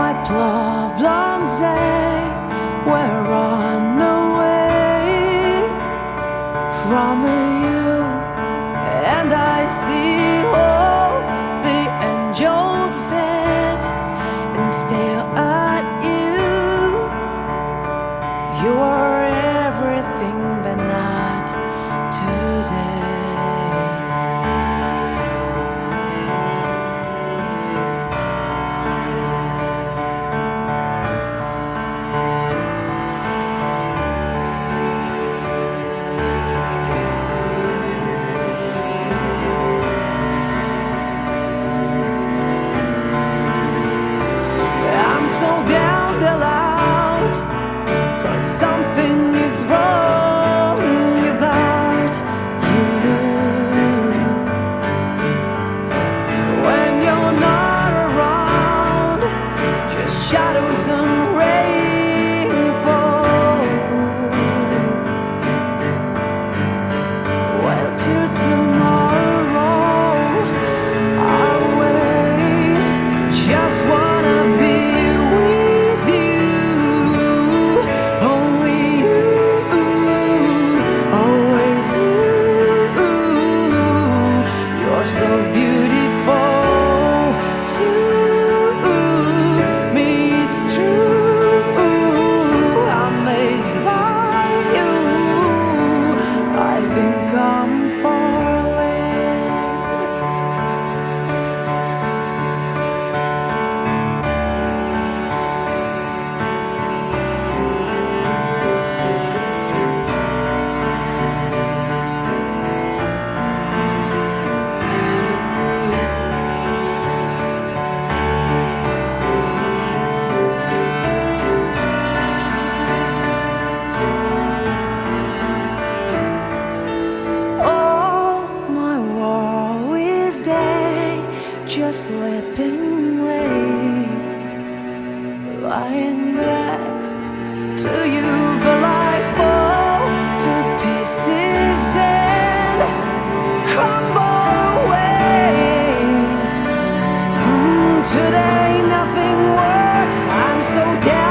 my problems, they were run away from you, and I see all the angels sit and stare at you. You are everything, but not today. I'm so down the out, 'cause something is wrong without you. When you're not around, just shadows and rainfall. Well, till tomorrow I'll wait. Just wanna be so beautiful to me, it's true. Amazed by you, I think I'm falling. Just letting wait, lying next to you, but I fall to pieces and crumble away. Today nothing works, I'm so down.